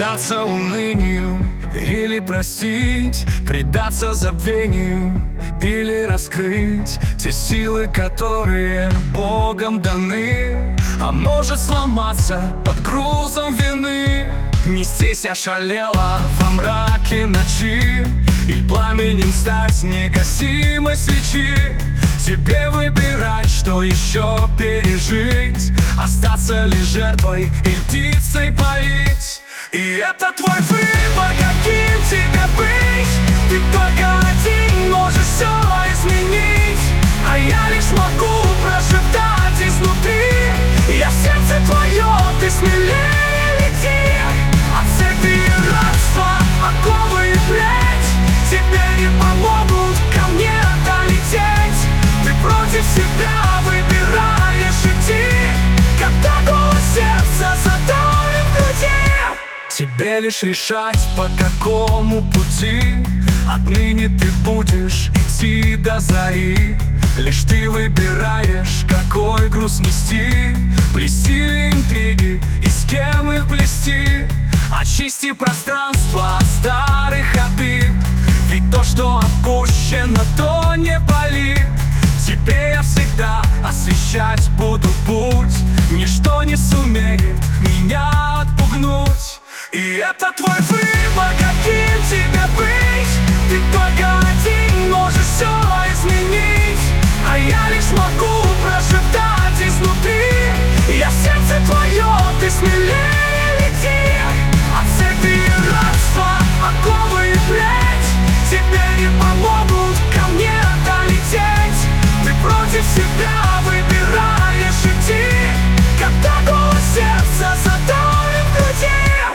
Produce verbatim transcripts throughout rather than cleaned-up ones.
Предаться унынию или простить, предаться забвению или раскрыть те силы, которые Богом даны. А может сломаться под грузом вины, нестись ошалело во мраке ночи и пламенем стать негасимой свечи. Тебе выбирать, что еще пережить, остаться ли жертвой и птицей поить. И это твой выбор, каким тебе быть. Ты только один можешь все изменить, а я лишь могу прошептать изнутри: я в сердце твое, ты смелее лети. От цепи рабства, оковы и плеть тебе не помогут ко мне долететь. Ты против себя выбираешь идти, когда голос сердца задавит в груди. Тебе лишь решать, по какому пути отныне ты будешь идти до зари. Лишь ты выбираешь, какой груз нести, плести интриги и с кем их плести. Очисти пространство от старых обид, ведь то, что отпущено, то не болит. Тебе я всегда освещать буду путь, ничто не сумеет меня отпугнуть. И это твой выбор, каким тебе быть. Ты только один можешь все изменить, а я лишь могу прошептать изнутри: я в сердце твое, ты смелее лети. От цепи рабства, оковы и плеть тебе не помогут ко мне долететь. Ты против себя выбираешь идти, когда голос сердца задавит в груди.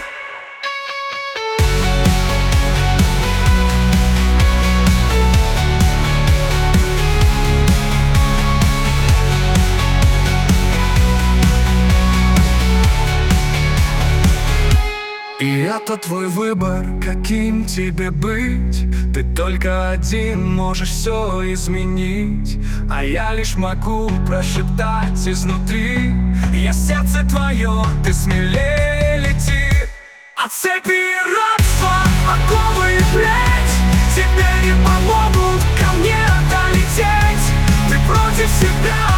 И это твой выбор, каким тебе быть. Ты только один можешь все изменить, а я лишь могу прошептать изнутри: я сердце твое, ты смелее лети. От цепи рабства, оковы и плеть тебе не помогут ко мне долететь. Ты против себя